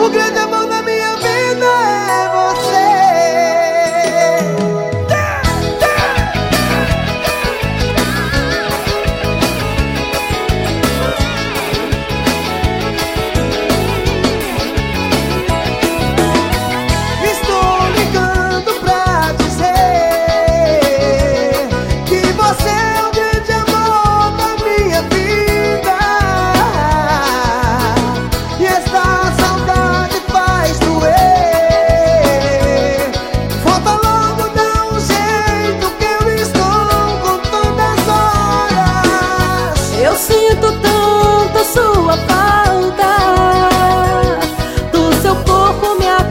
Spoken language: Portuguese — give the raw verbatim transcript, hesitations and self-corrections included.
O grande amor da minha vida é você. Estou ligando pra dizer que você é o grande amor da minha vida. E esta saudade faz doer. Volta logo, dá um jeito que eu estou contando as horas. Eu sinto tanto sua falta, do seu corpo me